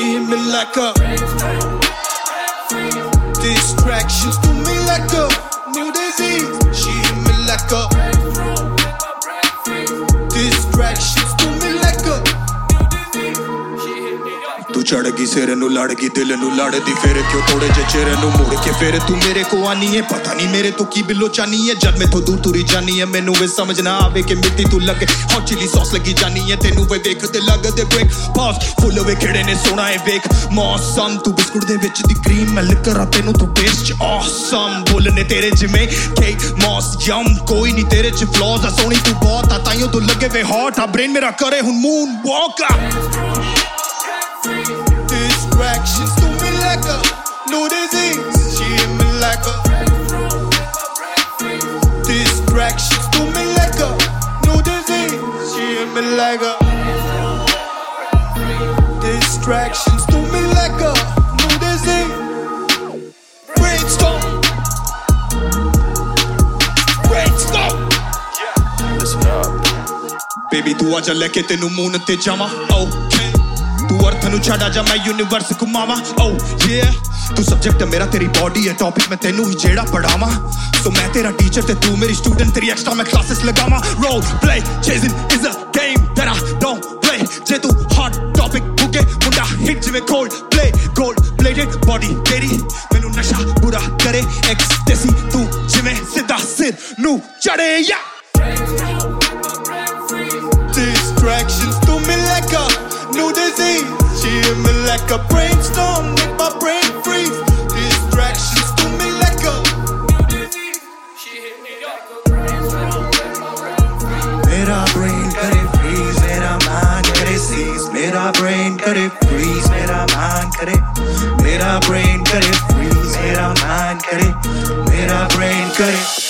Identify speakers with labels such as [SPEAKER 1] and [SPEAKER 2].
[SPEAKER 1] hit me like a distractions to me like a new disease. She hit me like a distractions to me like a तू चढ़ गई सिर नू लड़ गई दिल नू लड़दी फिर क्यों थोड़े जे चिर नू मुड़ के फिर तू मेरे को आनी है पता नहीं मेरे तो की बिलो चानी है जब मैं तो दूर तुरी जानी है मैनू वे समझ ना आवे कि मिट्टी तू लगे हॉट चिली सॉस लगी जानी है तेनू वे देख ते लग दे ब्रेक पॉज फुल वे खड़े ने सोना है वेक मौसम तू बिस्कुट दे विच दी क्रीम मैं लिकर आ तेनू तू टेस्ट ऑसम बोलने तेरे जिमें केक मॉस यम कोई नहीं तेरे च फ्लॉज आ सोनी तू बहुत आ ताइयों तू लगे वे हॉट आ ब्रेन मेरा करे हुन moon walk Distractions to me like a new disease. She hit me like a distractions to me like a new disease. She hit me like a distractions to me like a new disease. Brainstorm. Brainstorm. Listen up. Baby, tu aja leke tenu moon te jama. Okay. तू अर्थ नु छड़ा जा मैं universe घुमावा ओ ये तू subject है मेरा तेरी बॉडी है टॉपिक मैं तेनू ही जेड़ा पढ़ावा सो मैं तेरा टीचर ते तू मेरी स्टूडेंट तेरी एक्स्ट्रा मैं क्लासेस लगावा role play chasing is a game that I don't play जे तू हॉट टॉपिक बुके मुंडा हिट जिवे cold play gold plated body तेरी मैनू नशा बुरा करे एक्सटेसी तू जिवे सीधा सिर नु चढ़े या distractions to me like a new disease. She hit me like a brainstorm, make my brain freeze. Distractions to me like a new disease. She hit me like a brainstorm. Mera brain kare freeze, mera mind kare seize. Mera brain kare freeze, mera mind kare. Mera brain kare freeze, mera mind kare. Mera brain kare.